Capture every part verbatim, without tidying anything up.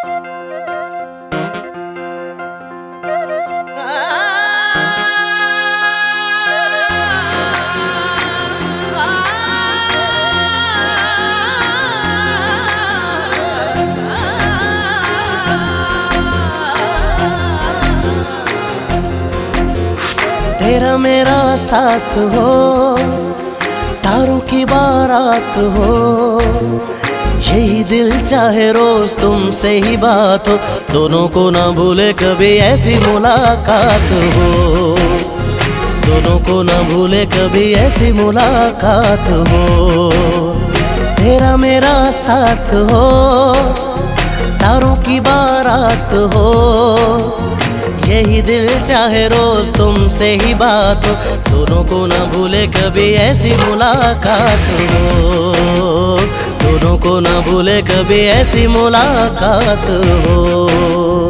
तेरा मेरा साथ हो, तारों की बारात हो, यही दिल चाहे रोज तुमसे ही बात हो। दोनों को ना भूले कभी ऐसी मुलाकात हो, दोनों को ना भूले कभी ऐसी मुलाकात हो। तेरा मेरा साथ हो, तारों की बारात हो, यही दिल चाहे रोज तुमसे ही बात हो। दोनों को ना भूले कभी ऐसी मुलाकात हो, दोनों को ना भूले कभी ऐसी मुलाकात हो।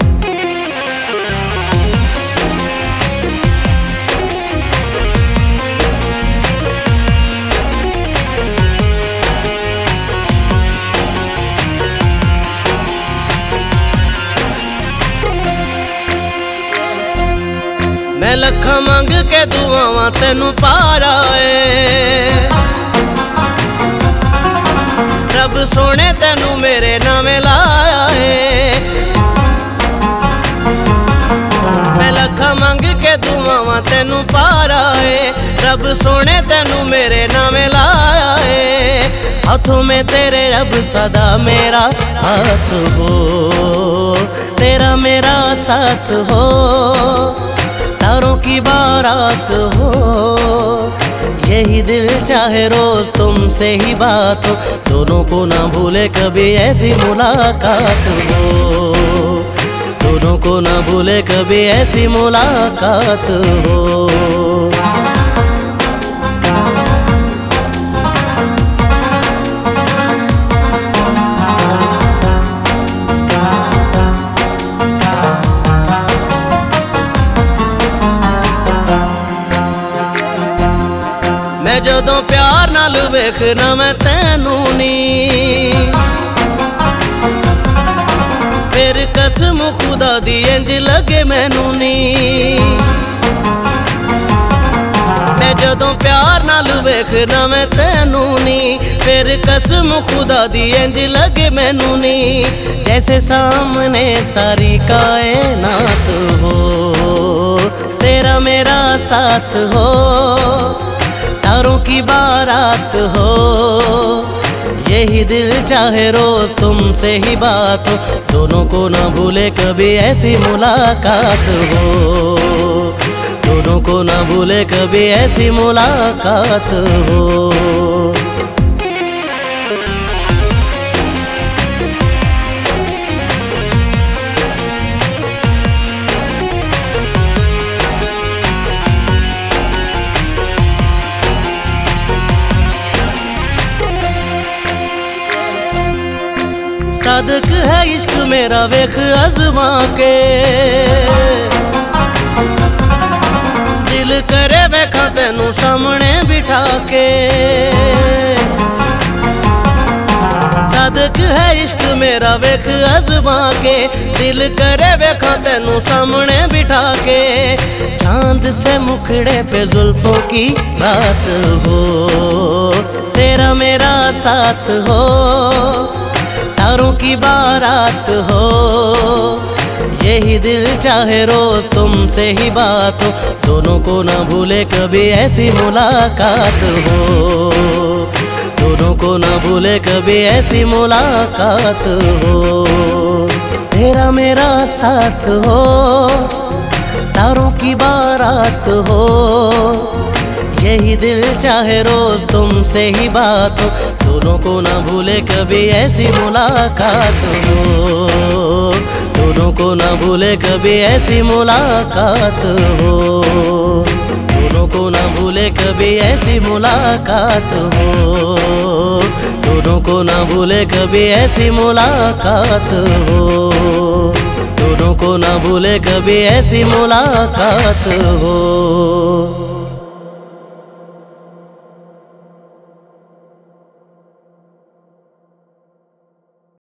मैं लखा मंग के दुआवां तेनू पारा है, रब सोने तेनू मेरे नामे लाया है। मैं लखा मंग के दुआवां तेनू पारा है, रब सोने तेनू मेरे नामे लाया है। हाथों में तेरे रब सदा मेरा हाथ हो, तेरा मेरा साथ हो, तारों की बारात हो, यही दिल चाहे रोज तुमसे ही बात हो। दोनों को ना भूले कभी ऐसी मुलाकात हो, दोनों को ना भूले कभी ऐसी मुलाकात हो। मैं जदों प्यार नाल वेखना मैं तैनू नी, फिर कसम खुदा दी इंज लगे मैनू नी। मैं जदों प्यार नाल वेखना मैं तैनू नी, फिर कसम खुदा दी इंज लगे मैनू नी। जैसे सामने सारी कायनात हो, तेरा मेरा साथ हो, तारों की बारात हो, यही दिल चाहे रोज तुमसे ही बात हो। दोनों को ना भूले कभी ऐसी मुलाकात हो, दोनों को ना भूले कभी ऐसी मुलाकात हो। सादक है इश्क मेरा वेख अज़मा के, दिल करे वेखा तेनू सामने बिठा के। सादक है इश्क मेरा वेख अज़मा के, दिल करे वेखा तेनू सामने बिठा के। चांद से मुखड़े पे जुल्फों की रात हो, तेरा मेरा साथ हो, तारों की बारात हो, यही दिल चाहे रोज तुमसे ही बात हो। दोनों को ना भूले कभी ऐसी मुलाकात हो, दोनों को ना भूले कभी ऐसी मुलाकात हो। तेरा मेरा साथ हो, तारों की बारात हो, यही दिल चाहे रोज तुमसे ही बात हो। दोनों को ना भूले कभी ऐसी मुलाकात हो, दोनों को ना भूले कभी ऐसी मुलाकात हो, दोनों को ना भूले कभी ऐसी मुलाकात हो, दोनों को ना भूले कभी ऐसी मुलाकात हो, दोनों को ना भूले कभी ऐसी मुलाकात हो।